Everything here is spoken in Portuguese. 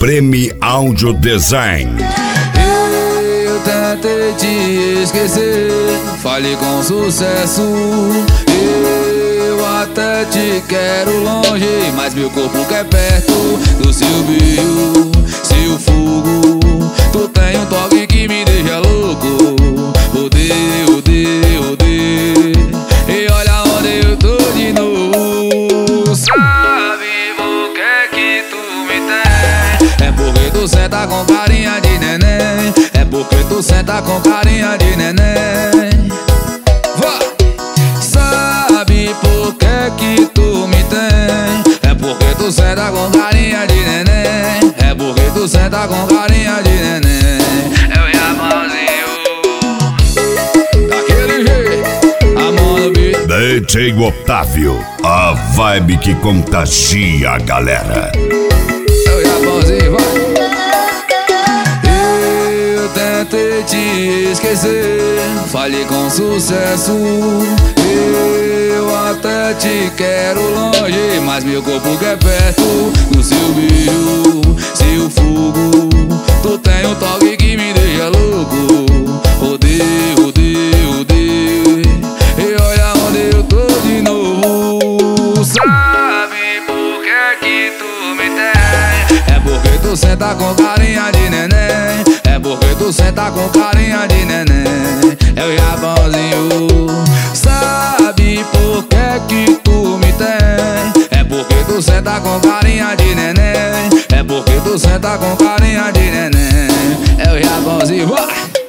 Supreme Audio Design. Eu tentei te esquecer, falei com sucesso. Eu até te quero longe, mas meu corpo quer perto do seu brilho, seu fogo. Tu tem um toque que me deixa louco. Odeio, odeio, odeio. E olha onde eu tô de novo. Sabe por que tu me tem? É porque tu senta com carinha de neném. É porque tu senta com carinha de neném. Sabe por que tu me tem? É porque tu senta com carinha de neném. É porque tu senta com carinha de neném. É o Japãozinho, daquele jeito, a mão no beat. DJ Otávio, a vibe que contagia a galera. É o Japãozinho, vai. Eu tentei te esquecer, falhei com sucesso. Eu até te quero longe, mas meu corpo quer perto do seu brilho, seu fogo. Tu tem um toque que me deixa louco. Odeio, odeio, odeio. E olha onde eu tô de novo. Sabe por que tu me tem? É porque tu senta com carinha de neném. É porque tu senta com carinha de neném. É o Japãozinho. Sabe por que tu me tem? É porque tu senta com carinha de neném. É porque tu senta com carinha de neném. É o Japãozinho, vai!